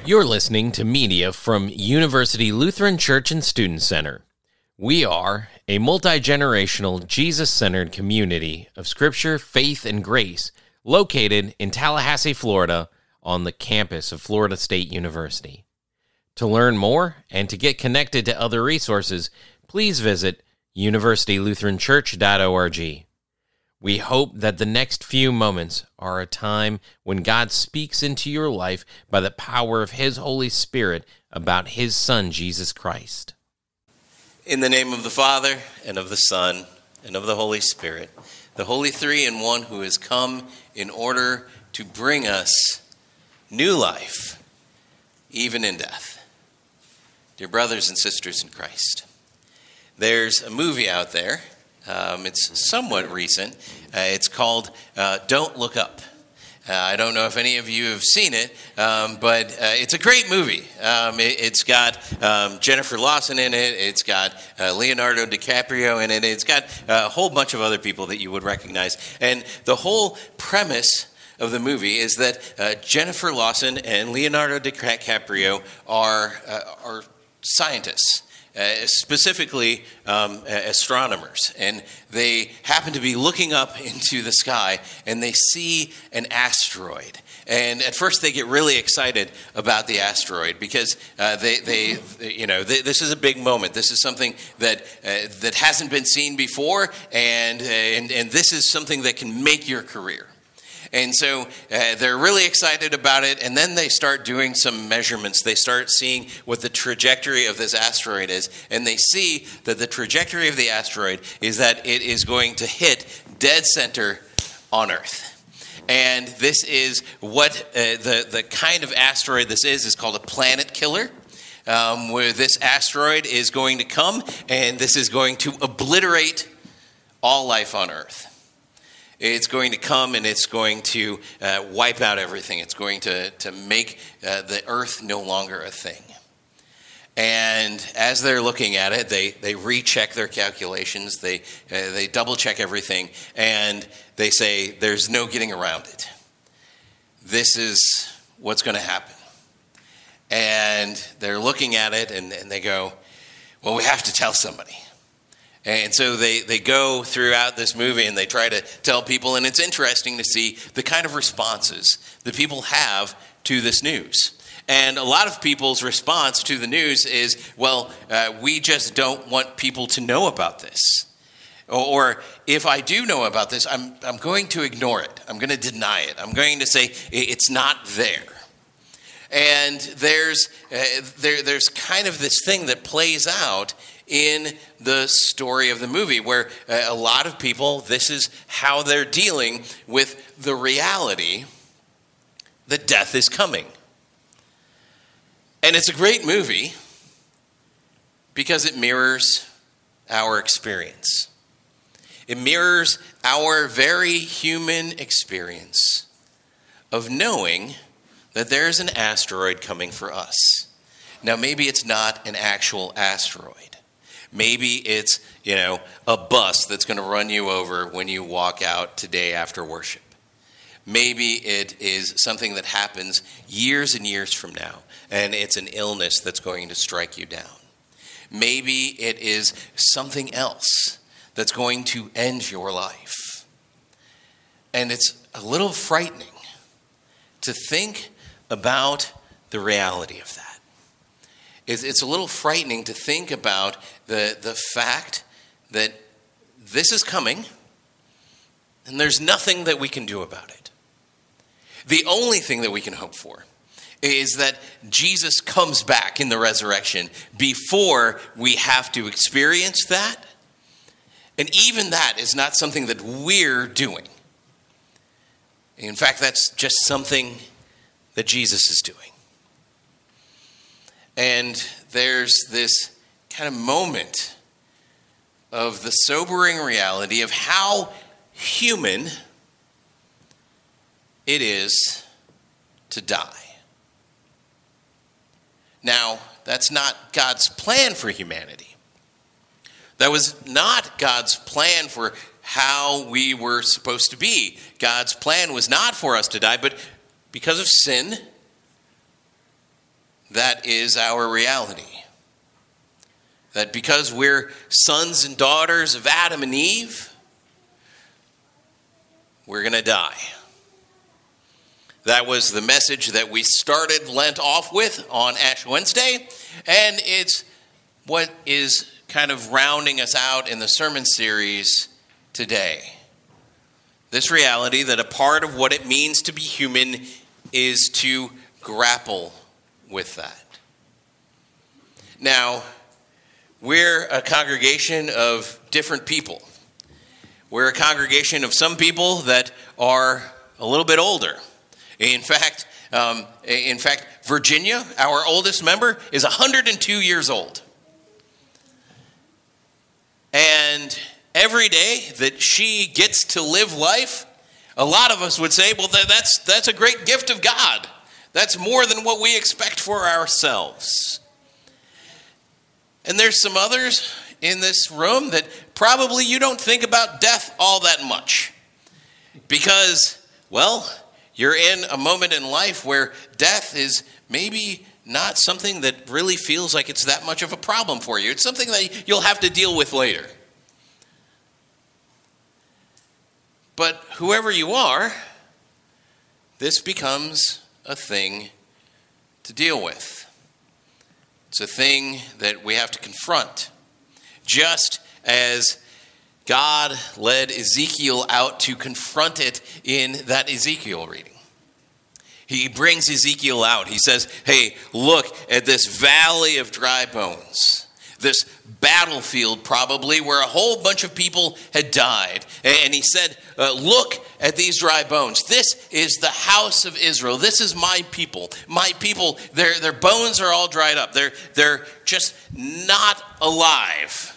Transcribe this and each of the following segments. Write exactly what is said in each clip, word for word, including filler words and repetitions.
You're listening to media from University Lutheran Church and Student Center. We are a multi-generational, Jesus-centered community of Scripture, faith, and grace located in Tallahassee, Florida, on the campus of Florida State University. To learn more and to get connected to other resources, please visit university lutheran church dot org. We hope that the next few moments are a time when God speaks into your life by the power of His Holy Spirit about His Son, Jesus Christ. In the name of the Father, and of the Son, and of the Holy Spirit, the Holy Three in One who has come in order to bring us new life, even in death. Dear brothers and sisters in Christ, there's a movie out there. Um, it's somewhat recent. Uh, it's called uh, Don't Look Up. Uh, I don't know if any of you have seen it, um, but uh, it's a great movie. Um, it, it's got um, Jennifer Lawson in it. It's got uh, Leonardo DiCaprio in it. It's got a whole bunch of other people that you would recognize. And the whole premise of the movie is that uh, Jennifer Lawson and Leonardo DiCaprio are uh, are scientists. Uh, specifically um, astronomers, and they happen to be looking up into the sky and they see an asteroid. And at first they get really excited about the asteroid because uh, they, they, you know, they, this is a big moment. This is something that uh, that hasn't been seen before, and, uh, and and this is something that can make your career. And so uh, they're really excited about it, and then they start doing some measurements. They start seeing what the trajectory of this asteroid is, and they see that the trajectory of the asteroid is that it is going to hit dead center on Earth. And this is what uh, the, the kind of asteroid this is, is called a planet killer, um, where this asteroid is going to come, and this is going to obliterate all life on Earth. It's going to come and it's going to uh, wipe out everything. It's going to, to make uh, the earth no longer a thing. And as they're looking at it, they, they recheck their calculations. They, uh, they double check everything. And they say, there's no getting around it. This is what's going to happen. And they're looking at it and, and they go, well, we have to tell somebody. And so they, they go throughout this movie and they try to tell people, and it's interesting to see the kind of responses that people have to this news. And a lot of people's response to the news is, well, uh, we just don't want people to know about this. Or, or if I do know about this, I'm, I'm going to ignore it. I'm going to deny it. I'm going to say it's not there. And there's uh, there, there's kind of this thing that plays out in the story of the movie where uh, a lot of people, this is how they're dealing with the reality that death is coming. And it's a great movie because it mirrors our experience. It mirrors our very human experience of knowing that there's an asteroid coming for us. Now, maybe it's not an actual asteroid. Maybe it's, you know, a bus that's going to run you over when you walk out today after worship. Maybe it is something that happens years and years from now, and it's an illness that's going to strike you down. Maybe it is something else that's going to end your life. And it's a little frightening to think about the reality of that. It's, it's a little frightening to think about the, the fact that this is coming and there's nothing that we can do about it. The only thing that we can hope for is that Jesus comes back in the resurrection before we have to experience that. And even that is not something that we're doing. In fact, that's just something that Jesus is doing. And there's this kind of moment of the sobering reality of how human it is to die. Now, that's not God's plan for humanity. That was not God's plan for how we were supposed to be. God's plan was not for us to die, but because of sin, that is our reality. That because we're sons and daughters of Adam and Eve, we're going to die. That was the message that we started Lent off with on Ash Wednesday, and it's what is kind of rounding us out in the sermon series today. This reality that a part of what it means to be human is to grapple with that. Now, we're a congregation of different people. We're a congregation of some people that are a little bit older. In fact, um, in fact, Virginia, our oldest member, is one hundred two years old. And every day that she gets to live life, a lot of us would say, well, that's, that's a great gift of God. That's more than what we expect for ourselves. And there's some others in this room that probably you don't think about death all that much. Because, well, you're in a moment in life where death is maybe not something that really feels like it's that much of a problem for you. It's something that you'll have to deal with later. But whoever you are, this becomes a thing to deal with. It's a thing that we have to confront. Just as God led Ezekiel out to confront it in that Ezekiel reading. He brings Ezekiel out. He says, hey, look at this valley of dry bones. This battlefield probably where a whole bunch of people had died. And he said, uh, look at these dry bones. This is the house of Israel. This is my people. My people, their, their bones are all dried up. They're, they're just not alive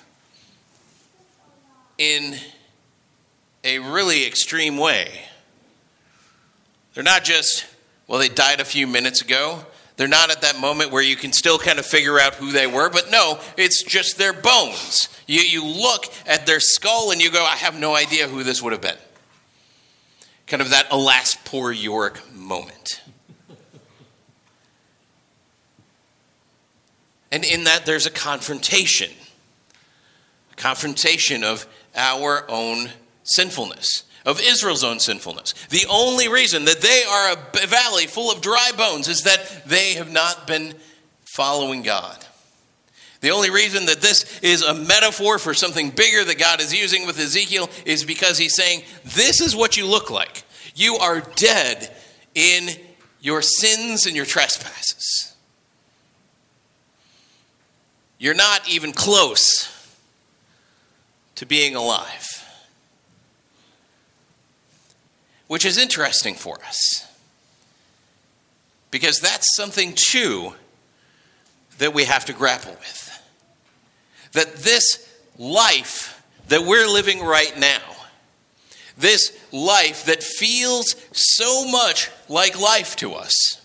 in a really extreme way. They're not just, well, they died a few minutes ago. They're not at that moment where you can still kind of figure out who they were, but no, it's just their bones. You, you look at their skull and you go, I have no idea who this would have been. Kind of that alas, poor Yorick moment. And in that there's a confrontation. A confrontation of our own sinfulness. Of Israel's own sinfulness. The only reason that they are a valley full of dry bones is that they have not been following God. The only reason that this is a metaphor for something bigger that God is using with Ezekiel is because he's saying, this is what you look like. You are dead in your sins and your trespasses. You're not even close to being alive. Which is interesting for us. Because that's something, too, that we have to grapple with. That this life that we're living right now, this life that feels so much like life to us,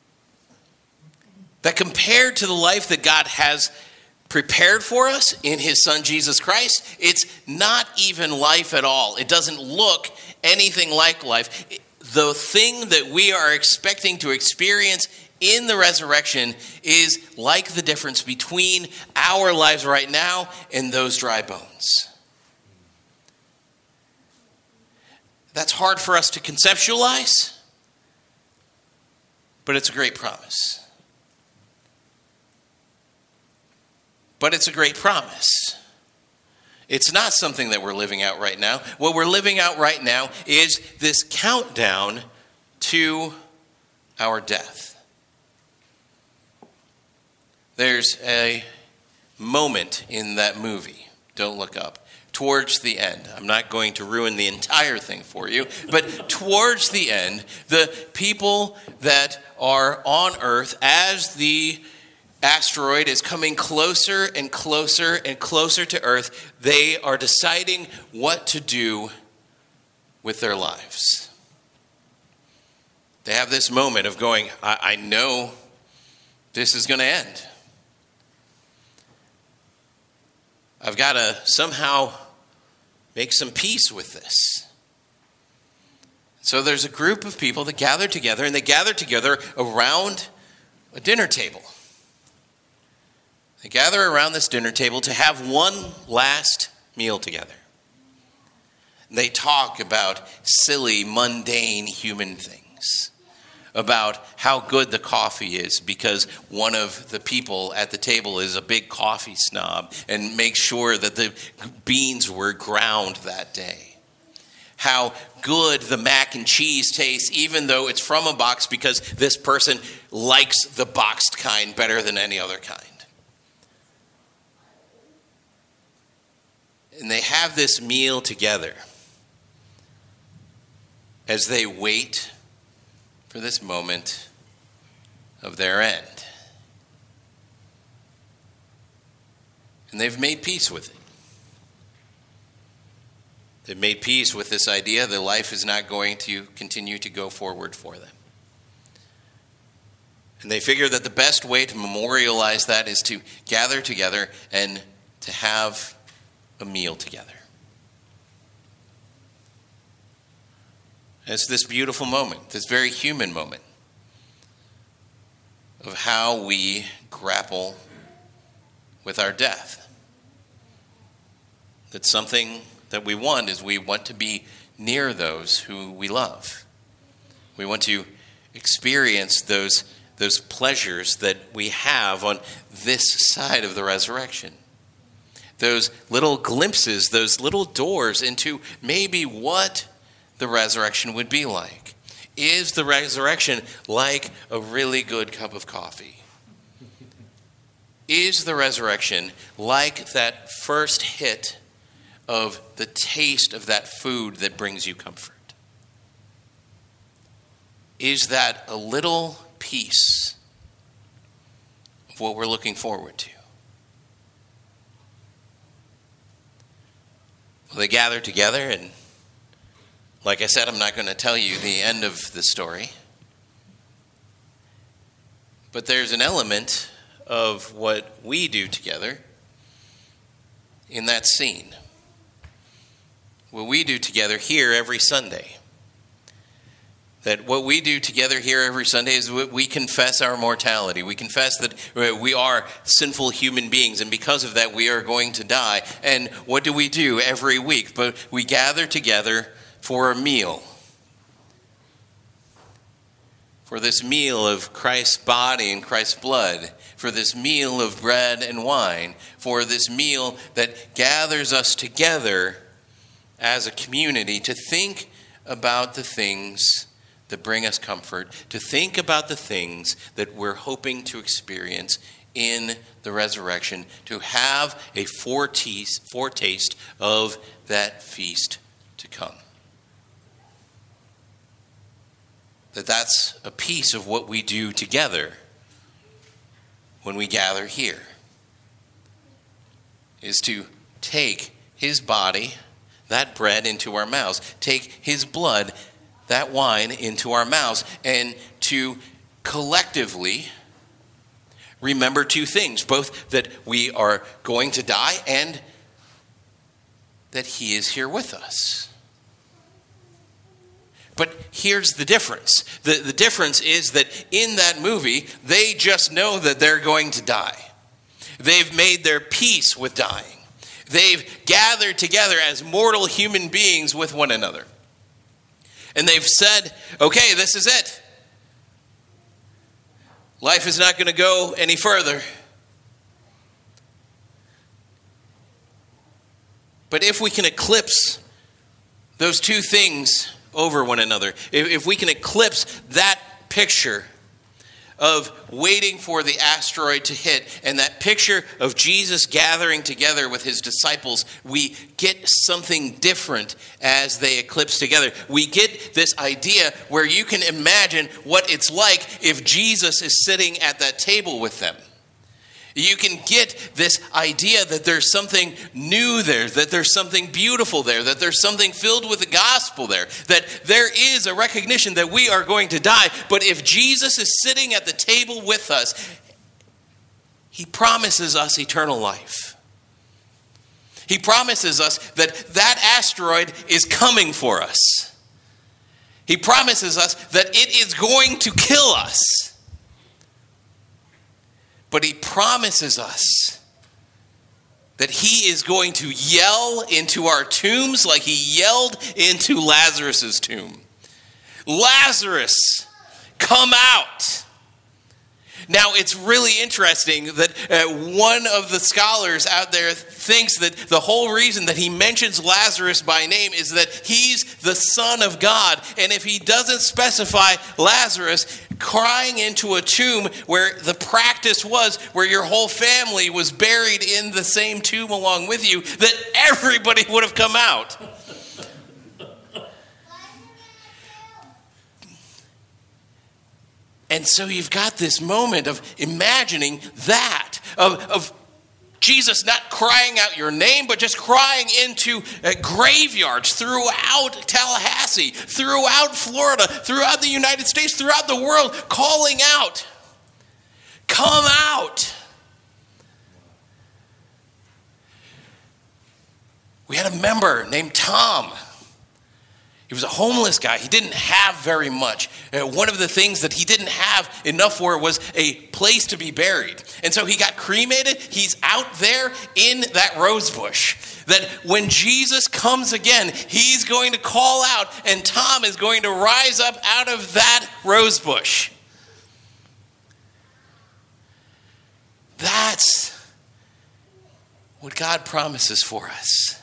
that compared to the life that God has prepared for us in his son Jesus Christ, it's not even life at all. It doesn't look anything like life. The thing that we are expecting to experience in the resurrection is like the difference between our lives right now and those dry bones. That's hard for us to conceptualize, but it's a great promise. But it's a great promise. It's not something that we're living out right now. What we're living out right now is this countdown to our death. There's a moment in that movie, Don't Look Up, towards the end. I'm not going to ruin the entire thing for you, but towards the end, the people that are on Earth as the asteroid is coming closer and closer and closer to Earth, they are deciding what to do with their lives. They have this moment of going, I, I know this is going to end. I've got to somehow make some peace with this. So there's a group of people that gather together, and they gather together around a dinner table. They gather around this dinner table to have one last meal together. They talk about silly, mundane human things, about how good the coffee is because one of the people at the table is a big coffee snob and makes sure that the beans were ground that day. How good the mac and cheese tastes, even though it's from a box, because this person likes the boxed kind better than any other kind. And they have this meal together as they wait for this moment of their end. And they've made peace with it. They've made peace with this idea that life is not going to continue to go forward for them. And they figure that the best way to memorialize that is to gather together and to have a meal together. It's this beautiful moment, this very human moment of how we grapple with our death. That something that we want is we want to be near those who we love. We want to experience those, those pleasures that we have on this side of the resurrection. Those little glimpses, those little doors into maybe what the resurrection would be like. Is the resurrection like a really good cup of coffee? Is the resurrection like that first hit of the taste of that food that brings you comfort? Is that a little piece of what we're looking forward to? Well, they gather together, and like I said, I'm not going to tell you the end of the story. But there's an element of what we do together in that scene. What we do together here every Sunday. That what we do together here every Sunday is we confess our mortality. We confess that we are sinful human beings, and because of that, we are going to die. And what do we do every week? But we gather together for a meal. For this meal of Christ's body and Christ's blood. For this meal of bread and wine. For this meal that gathers us together as a community to think about the things that bring us comfort, to think about the things that we're hoping to experience in the resurrection, to have a foretaste, foretaste of that feast to come. That that's a piece of what we do together when we gather here, is to take his body, that bread, into our mouths, take his blood, that wine, into our mouths, and to collectively remember two things, both that we are going to die and that he is here with us. But here's the difference. The, the difference is that in that movie, they just know that they're going to die. They've made their peace with dying. They've gathered together as mortal human beings with one another. And they've said, okay, this is it. Life is not going to go any further. But if we can eclipse those two things over one another, if, if we can eclipse that picture of waiting for the asteroid to hit and that picture of Jesus gathering together with his disciples, we get something different as they eclipse together. We get this idea where you can imagine what it's like if Jesus is sitting at that table with them. You can get this idea that there's something new there, that there's something beautiful there, that there's something filled with the gospel there, that there is a recognition that we are going to die. But if Jesus is sitting at the table with us, he promises us eternal life. He promises us that that asteroid is coming for us. He promises us that it is going to kill us. But he promises us that he is going to yell into our tombs like he yelled into Lazarus' tomb. Lazarus, come out. Now, it's really interesting that uh, one of the scholars out there thinks that the whole reason that he mentions Lazarus by name is that he's the Son of God. And if he doesn't specify Lazarus, crying into a tomb where the practice was, where your whole family was buried in the same tomb along with you, that everybody would have come out. And so you've got this moment of imagining that, of, of Jesus not crying out your name, but just crying into uh, graveyards throughout Tallahassee, throughout Florida, throughout the United States, throughout the world, calling out, come out. We had a member named Tom. He was a homeless guy. He didn't have very much. Uh, one of the things that he didn't have enough for was a place to be buried. And so he got cremated. He's out there in that rose bush. That when Jesus comes again, he's going to call out, and Tom is going to rise up out of that rose bush. That's what God promises for us.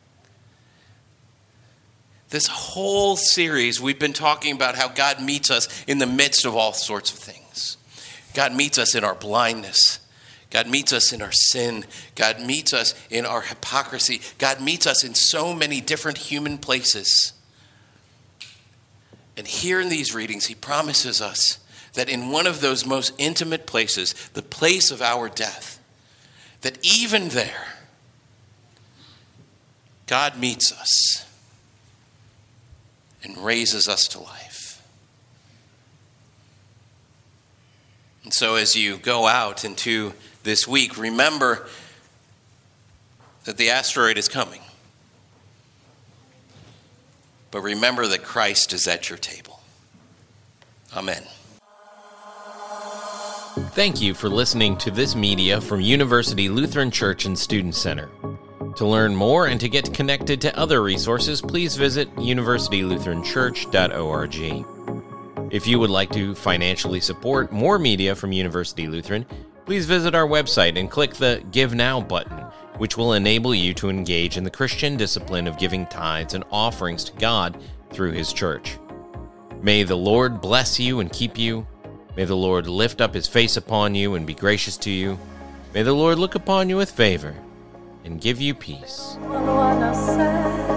This whole series, we've been talking about how God meets us in the midst of all sorts of things. God meets us in our blindness. God meets us in our sin. God meets us in our hypocrisy. God meets us in so many different human places. And here in these readings, he promises us that in one of those most intimate places, the place of our death, that even there, God meets us and raises us to life. And so as you go out into this week, remember that the asteroid is coming. But remember that Christ is at your table. Amen. Thank you for listening to this media from University Lutheran Church and Student Center. To learn more and to get connected to other resources, please visit university lutheran church dot org. If you would like to financially support more media from University Lutheran, please visit our website and click the Give Now button, which will enable you to engage in the Christian discipline of giving tithes and offerings to God through His church. May the Lord bless you and keep you. May the Lord lift up His face upon you and be gracious to you. May the Lord look upon you with favor and give you peace.